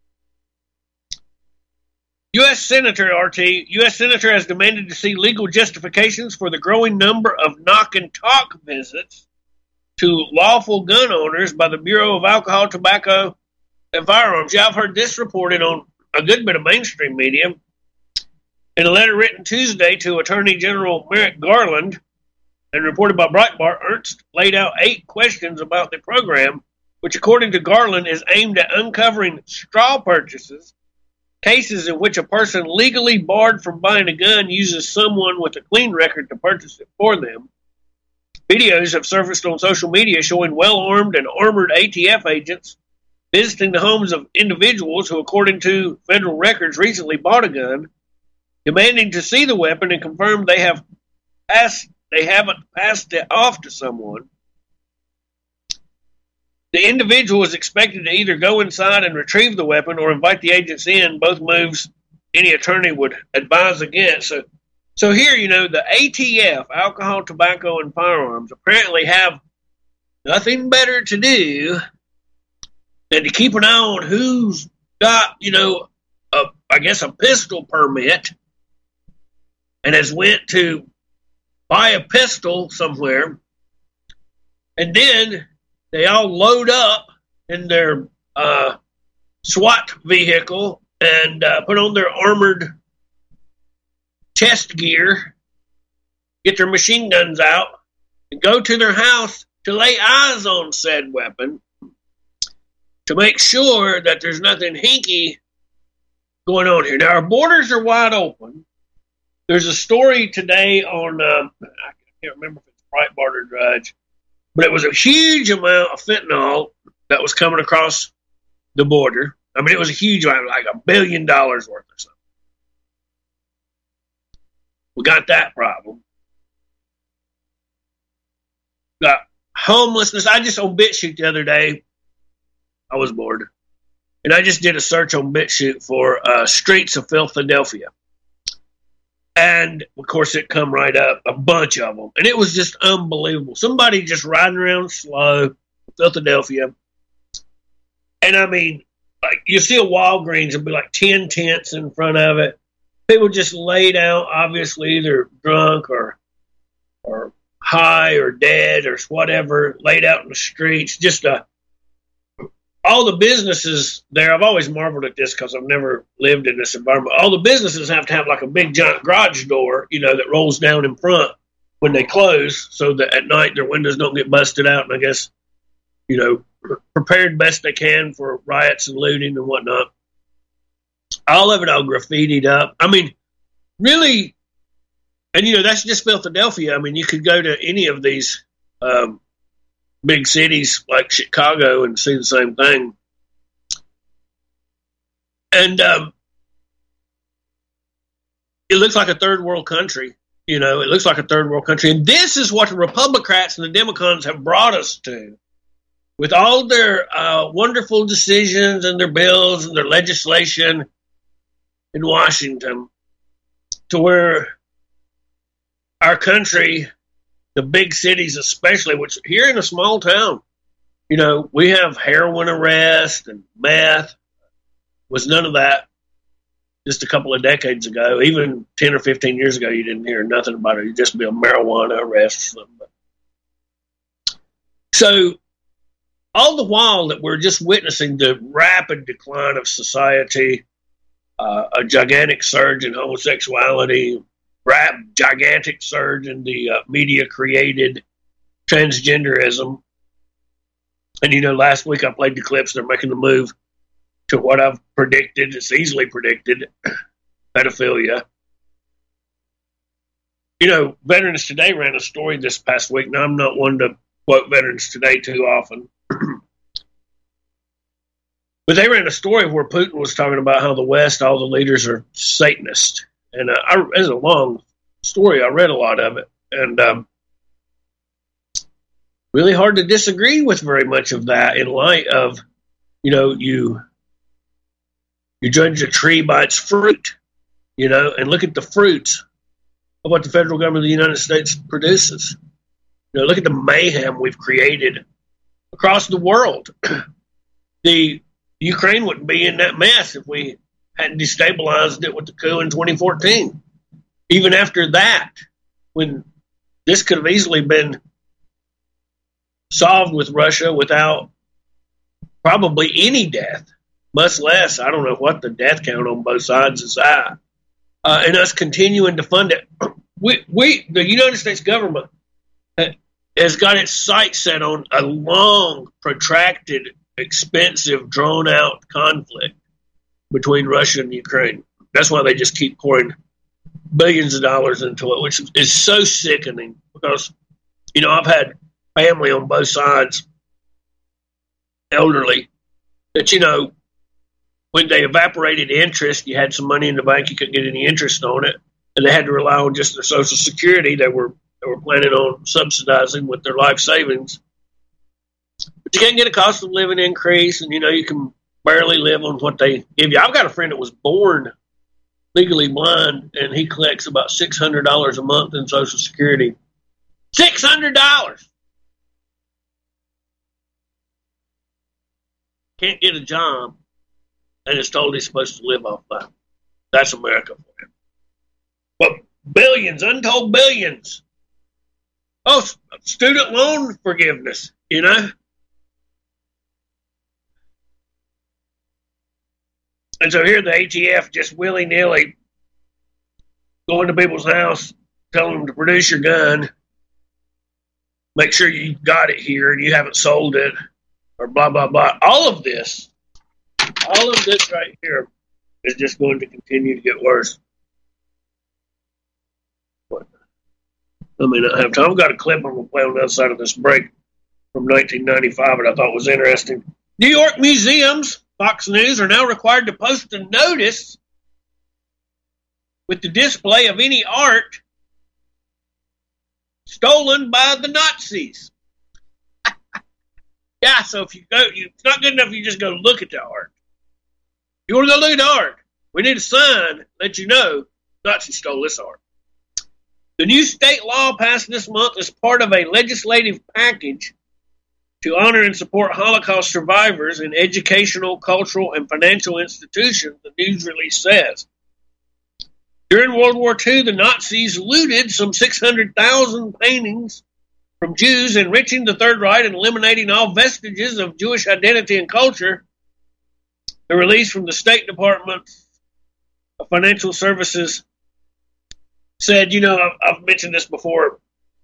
U S Senator R T, U S Senator has demanded to see legal justifications for the growing number of knock and talk visits to lawful gun owners by the Bureau of Alcohol, Tobacco, and Firearms. Yeah, I've heard this reported on a good bit of mainstream media. In a letter written Tuesday to Attorney General Merrick Garland, and reported by Breitbart, Ernst laid out eight questions about the program, which, according to Garland, is aimed at uncovering straw purchases, cases in which a person legally barred from buying a gun uses someone with a clean record to purchase it for them. Videos have surfaced on social media showing well-armed and armored A T F agents visiting the homes of individuals who, according to federal records, recently bought a gun, demanding to see the weapon and confirm they have passed, they haven't passed it off to someone. The individual is expected to either go inside and retrieve the weapon or invite the agents in, both moves any attorney would advise against. So, so here, you know, the A T F, alcohol, tobacco, and firearms, apparently have nothing better to do than to keep an eye on who's got, you know, a, I guess a pistol permit and has went to buy a pistol somewhere, and then they all load up in their uh, SWAT vehicle and uh, put on their armored chest gear, get their machine guns out, and go to their house to lay eyes on said weapon to make sure that there's nothing hinky going on here. Now, our borders are wide open. There's a story today on, um, I can't remember if it's Breitbart or Drudge, but it was a huge amount of fentanyl that was coming across the border. I mean, it was a huge amount, like a billion dollars worth or something. We got that problem. Got homelessness. I just, on BitChute the other day, I was bored, and I just did a search on BitChute for uh, streets of Philadelphia. And, of course, it come right up, a bunch of them. And it was just unbelievable. Somebody just riding around slow in Philadelphia. And, I mean, like, you see a Walgreens, there'll be like ten tents in front of it. People just laid out, obviously, either drunk or or high or dead or whatever, laid out in the streets. Just a, all the businesses there, I've always marveled at this because I've never lived in this environment. All the businesses have to have like a big giant garage door, you know, that rolls down in front when they close so that at night their windows don't get busted out. And I guess, you know, prepared best they can for riots and looting and whatnot. All of it all graffitied up. I mean, really, and, you know, that's just Philadelphia. I mean, you could go to any of these um, big cities like Chicago and see the same thing. And um, it looks like a third world country. You know, it looks like a third world country. And this is what the Republicans and the Democrats have brought us to. With all their uh, wonderful decisions and their bills and their legislation in Washington, to where our country, the big cities especially, which here in a small town, you know, we have heroin arrest and meth. Was none of that just a couple of decades ago. Even ten or fifteen years ago, you didn't hear nothing about it. You'd just be a marijuana arrest or something. So all the while that we're just witnessing the rapid decline of society, uh, a gigantic surge in homosexuality, rap, gigantic surge in the uh, media-created transgenderism. And, you know, last week I played the clips. They're making the move to what I've predicted. It's easily predicted, pedophilia. You know, Veterans Today ran a story this past week. Now, I'm not one to quote Veterans Today too often. But they ran a story where Putin was talking about how the West, all the leaders are Satanists. And uh, I, it's a long story. I read a lot of it. And um, really hard to disagree with very much of that in light of, you know, you you judge a tree by its fruit, you know, and look at the fruits of what the federal government of the United States produces. You know, look at the mayhem we've created across the world. The Ukraine wouldn't be in that mess if we hadn't destabilized it with the coup in twenty fourteen. Even after that, when this could have easily been solved with Russia without probably any death, much less, I don't know what the death count on both sides is at, uh, and us continuing to fund it. We, we, the United States government has got its sights set on a long, protracted, expensive, drawn-out conflict between Russia and Ukraine. That's why they just keep pouring billions of dollars into it, which is so sickening because, you know, I've had family on both sides, elderly, that, you know, when they evaporated interest, you had some money in the bank, you couldn't get any interest on it, and they had to rely on just their Social Security they were they were planning on subsidizing with their life savings. But you can't get a cost of living increase, and, you know, you can barely live on what they give you. I've got a friend that was born legally blind, and he collects about six hundred dollars a month in Social Security. six hundred dollars! Can't get a job, and is told he's supposed to live off that. That's America for him. But billions, untold billions. Oh, student loan forgiveness, you know? And so here the A T F just willy-nilly going to people's house, telling them to produce your gun, make sure you got it here and you haven't sold it, or blah, blah, blah. All of this, all of this right here is just going to continue to get worse. But I may not have time. I've got a clip I'm going to play on the other side of this break from nineteen ninety-five that I thought was interesting. New York museums, Fox News, are now required to post a notice with the display of any art stolen by the Nazis. Yeah, so if you go, you, it's not good enough if you just go look at the art. You want to go look at the art, we need a sign that let you know Nazis stole this art. The new state law passed this month as part of a legislative package to honor and support Holocaust survivors in educational, cultural, and financial institutions, the news release says. During World War Two, the Nazis looted some six hundred thousand paintings from Jews, enriching the Third Reich and eliminating all vestiges of Jewish identity and culture. The release from the State Department of Financial Services said, you know, I've, I've mentioned this before.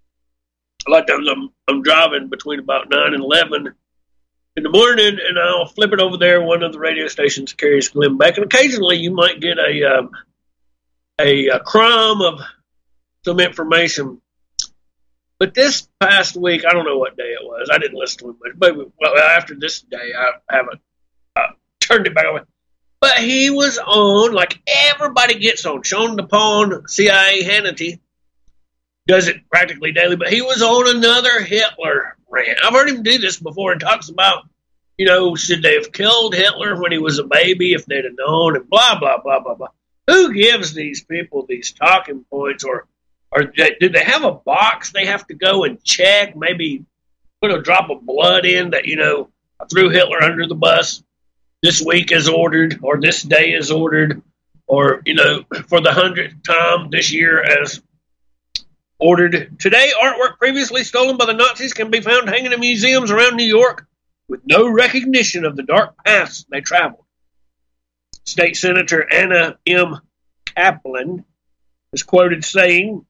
A lot of times I'm, I'm driving between about nine and eleven in the morning, and I'll flip it over there. One of the radio stations carries Glenn Beck, and occasionally you might get a, um, a, a crumb of some information. But this past week, I don't know what day it was. I didn't listen to it much. But well, after this day, I haven't uh, turned it back over. But he was on, like everybody gets on. Sean DePaun, C I A Hannity, does it practically daily. But he was on another Hitler rant. I've heard him do this before and talks about, you know, should they have killed Hitler when he was a baby if they'd have known, and blah, blah, blah, blah, blah. Who gives these people these talking points? Or Or did they have a box they have to go and check? Maybe put a drop of blood in that, you know, I threw Hitler under the bus. This week is ordered, or this day is ordered, or, you know, for the hundredth time this year as ordered. Today, artwork previously stolen by the Nazis can be found hanging in museums around New York with no recognition of the dark paths they traveled. State Senator Anna M. Kaplan is quoted saying,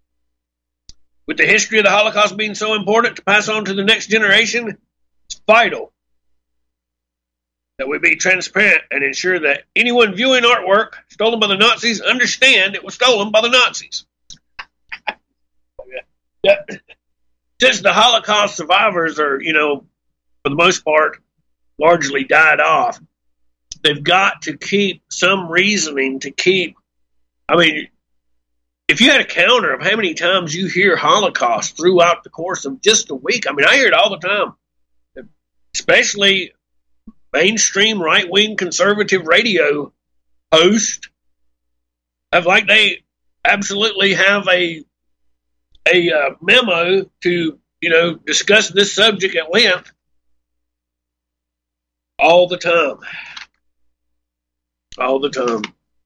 with the history of the Holocaust being so important to pass on to the next generation, it's vital that we be transparent and ensure that anyone viewing artwork stolen by the Nazis understand it was stolen by the Nazis. Yeah. Since the Holocaust survivors are, you know, for the most part, largely died off, they've got to keep some reasoning to keep, I mean, if you had a counter of how many times you hear Holocaust throughout the course of just a week, I mean, I hear it all the time, especially mainstream right-wing conservative radio hosts have like they absolutely have a a uh, memo to, you know, discuss this subject at length all the time. All the time.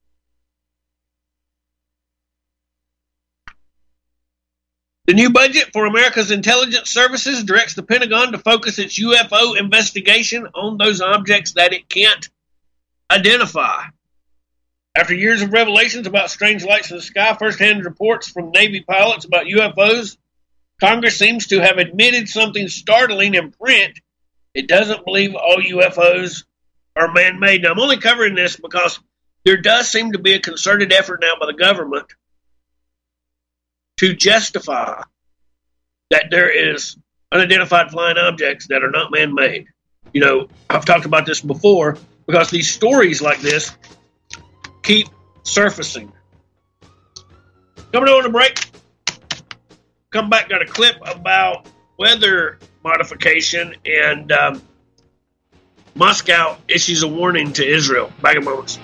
The new budget for America's intelligence services directs the Pentagon to focus its U F O investigation on those objects that it can't identify. After years of revelations about strange lights in the sky, first-hand reports from Navy pilots about U F Os Congress seems to have admitted something startling in print. It doesn't believe all U F Os are man-made. Now, I'm only covering this because there does seem to be a concerted effort now by the government to justify that there is unidentified flying objects that are not man-made. You know, I've talked about this before because these stories like this keep surfacing. Coming on a break. Come back, got a clip about weather modification, and um, Moscow issues a warning to Israel. Back in moments.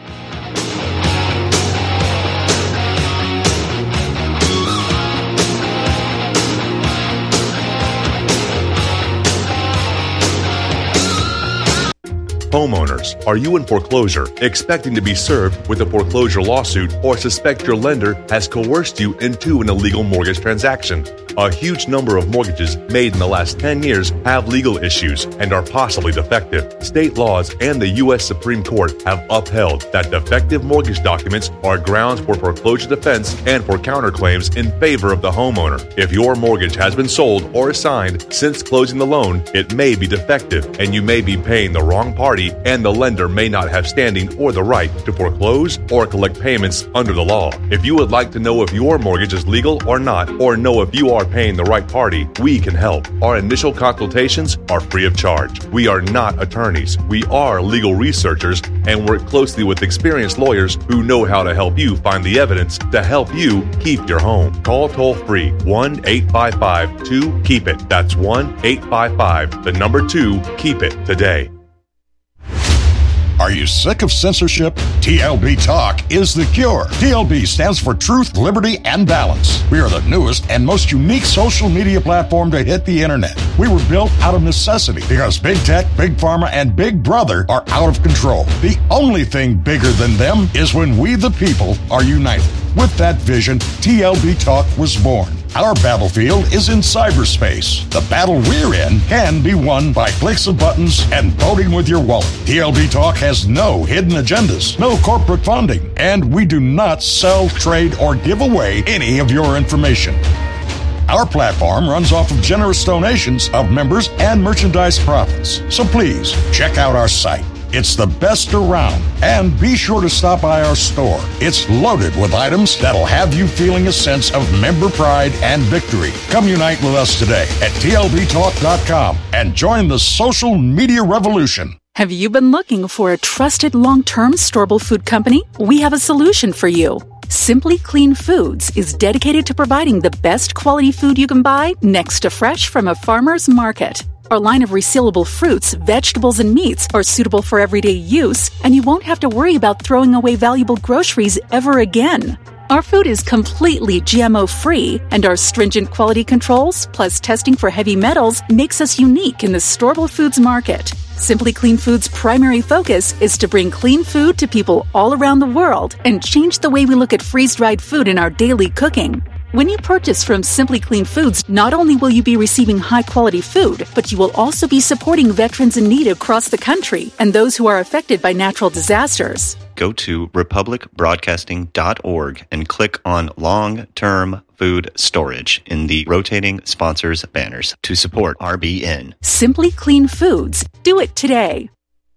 Homeowners, are you in foreclosure, expecting to be served with a foreclosure lawsuit, or suspect your lender has coerced you into an illegal mortgage transaction? A huge number of mortgages made in the last ten years have legal issues and are possibly defective. State laws and the U S Supreme Court have upheld that defective mortgage documents are grounds for foreclosure defense and for counterclaims in favor of the homeowner. If your mortgage has been sold or assigned since closing the loan, it may be defective and you may be paying the wrong party, and the lender may not have standing or the right to foreclose or collect payments under the law. If you would like to know if your mortgage is legal or not, or know if you are paying the right party, we can help. Our initial consultations are free of charge. We are not attorneys. We are legal researchers and work closely with experienced lawyers who know how to help you find the evidence to help you keep your home. Call toll free one eight five five two keep it. That's one eight five five, the number two, keep it today. Are you sick of censorship? T L B Talk is the cure. T L B stands for Truth, Liberty, and Balance. We are the newest and most unique social media platform to hit the internet. We were built out of necessity because Big Tech, Big Pharma, and Big Brother are out of control. The only thing bigger than them is when we the people are united. With that vision, T L B Talk was born. Our battlefield is in cyberspace. The battle we're in can be won by clicks of buttons and voting with your wallet. T L B Talk has no hidden agendas, no corporate funding, and we do not sell, trade, or give away any of your information. Our platform runs off of generous donations of members and merchandise profits. So please, check out our site. It's the best around. And be sure to stop by our store. It's loaded with items that'll have you feeling a sense of member pride and victory. Come unite with us today at T L B talk dot com and join the social media revolution. Have you been looking for a trusted long-term storable food company? We have a solution for you. Simply Clean Foods is dedicated to providing the best quality food you can buy next to fresh from a farmer's market. Our line of resealable fruits, vegetables, and meats are suitable for everyday use, and you won't have to worry about throwing away valuable groceries ever again. Our food is completely G M O-free, and our stringent quality controls, plus testing for heavy metals, makes us unique in the storable foods market. Simply Clean Foods' primary focus is to bring clean food to people all around the world and change the way we look at freeze-dried food in our daily cooking. When you purchase from Simply Clean Foods, not only will you be receiving high-quality food, but you will also be supporting veterans in need across the country and those who are affected by natural disasters. Go to republic broadcasting dot org and click on Long-Term Food Storage in the rotating sponsors banners to support R B N. Simply Clean Foods. Do it today.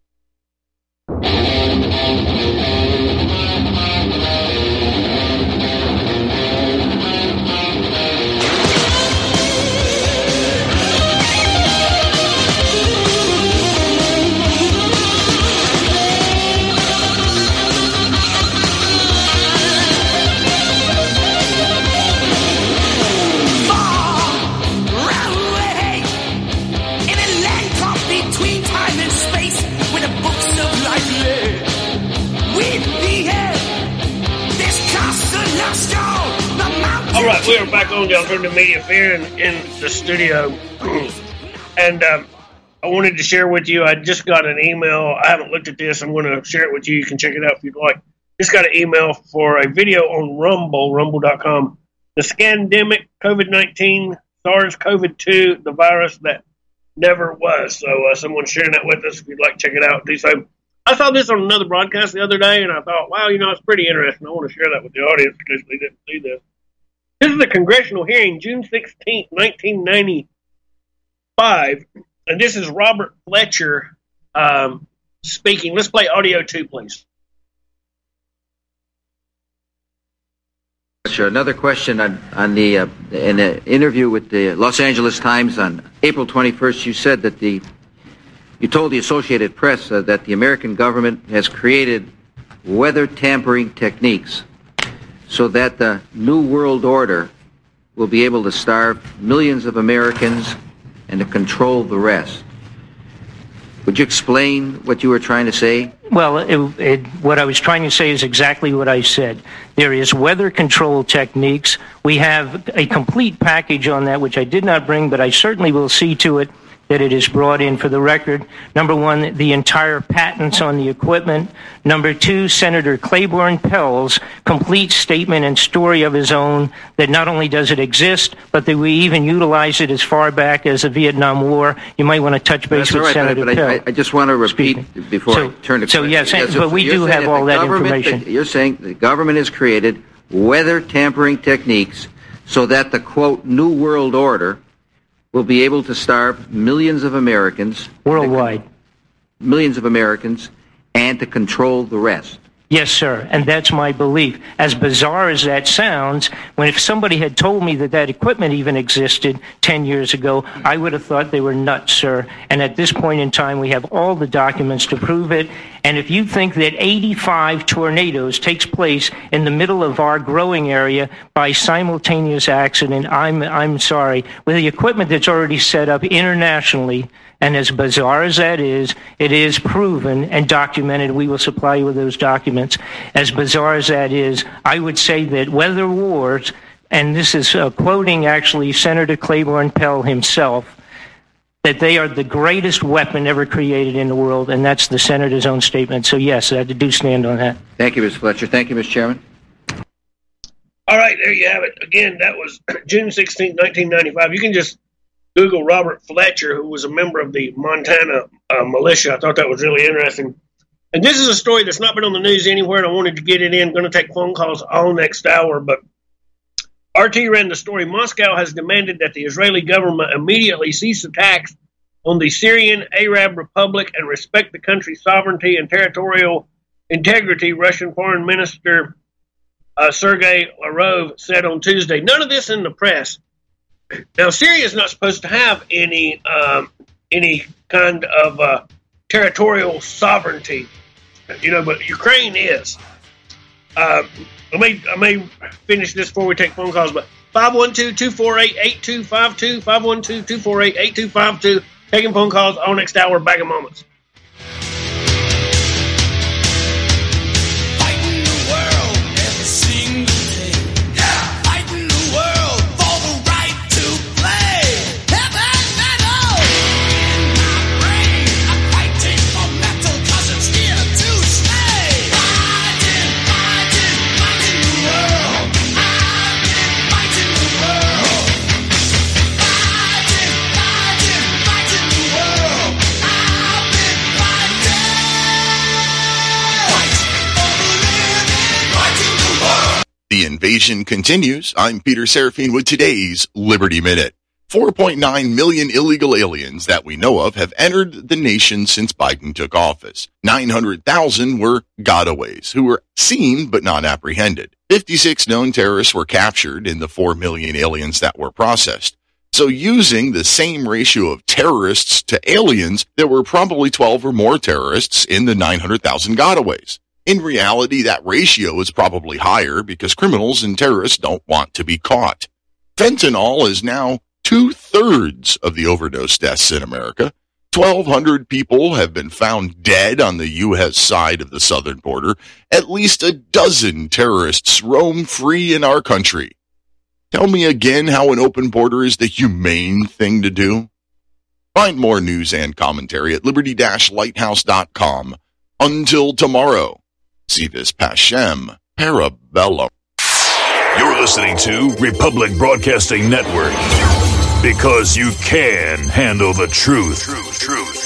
All right, we are back on the Alternative Media here in, in the studio. And um, I wanted to share with you, I just got an email. I haven't looked at this. I'm going to share it with you. You can check it out if you'd like. Just got an email for a video on Rumble, rumble dot com. The Scandemic, COVID nineteen, SARS-CoV two, the virus that never was. So uh, someone's sharing that with us. If you'd like to check it out, do so. I saw this on another broadcast the other day, and I thought, wow, you know, it's pretty interesting. I want to share that with the audience in case they didn't see this. This is a congressional hearing, June sixteenth, nineteen ninety-five, and this is Robert Fletcher um, speaking. Let's play audio two, please. Sure. Another question on, on the uh, in an interview with the Los Angeles Times on April twenty-first, you said that the you told the Associated Press uh, that the American government has created weather tampering techniques so that the New World Order will be able to starve millions of Americans and to control the rest. Would you explain what you were trying to say? Well, it, it, what I was trying to say is exactly what I said. There is weather control techniques. We have a complete package on that, which I did not bring, but I certainly will see to it that it is brought in for the record. Number one, the entire patents on the equipment. Number two, Senator Claiborne Pell's complete statement and story of his own that not only does it exist, but that we even utilize it as far back as the Vietnam War. You might want to touch base That's with right, Senator but Pell. I, I just want to repeat Speaking. before so, I turn to So yes, yes, but we do have all that information. That, you're saying the government has created weather tampering techniques so that the, quote, New World Order will be able to starve millions of Americans. Worldwide. Millions of Americans, and to control the rest. Yes, sir, and that's my belief. As bizarre as that sounds, when if somebody had told me that that equipment even existed ten years ago, I would have thought they were nuts, sir. And at this point in time, we have all the documents to prove it. And if you think that eighty-five tornadoes takes place in the middle of our growing area by simultaneous accident, I'm I'm sorry. With the equipment that's already set up internationally, and as bizarre as that is, it is proven and documented. We will supply you with those documents. As bizarre as that is, I would say that weather wars, and this is uh, quoting actually Senator Claiborne Pell himself, that they are the greatest weapon ever created in the world, and that's the senator's own statement. So yes, I do stand on that. Thank you, Mister Fletcher. Thank you, Mister Chairman. All right, there you have it. Again, that was June sixteenth, nineteen ninety-five. You can just Google Robert Fletcher, who was a member of the Montana uh, militia. I thought that was really interesting. And this is a story that's not been on the news anywhere, and I wanted to get it in. I'm going to take phone calls all next hour, but R T ran the story. Moscow has demanded that the Israeli government immediately cease attacks on the Syrian Arab Republic and respect the country's sovereignty and territorial integrity, Russian Foreign Minister uh, Sergei Lavrov said on Tuesday. None of this in the press. Now, Syria is not supposed to have any um, any kind of uh, territorial sovereignty, you know, but Ukraine is. Uh, I may I may finish this before we take phone calls, but five one two, two four eight, eight two five two, five one two, two four eight, eight two five two, taking phone calls all next hour, back in moments. The invasion continues. I'm Peter Serafine with today's Liberty Minute. four point nine million illegal aliens that we know of have entered the nation since Biden took office. nine hundred thousand were gotaways, who were seen but not apprehended. fifty-six known terrorists were captured in the four million aliens that were processed. So using the same ratio of terrorists to aliens, there were probably twelve or more terrorists in the nine hundred thousand gotaways. In reality, that ratio is probably higher because criminals and terrorists don't want to be caught. Fentanyl is now two-thirds of the overdose deaths in America. twelve hundred people have been found dead on the U S side of the southern border. At least a dozen terrorists roam free in our country. Tell me again how an open border is the humane thing to do? Find more news and commentary at liberty dash lighthouse dot com. Until tomorrow. Si vis pacem, parabellum. You're listening to Republic Broadcasting Network. Because you can handle the truth. Truth, truth.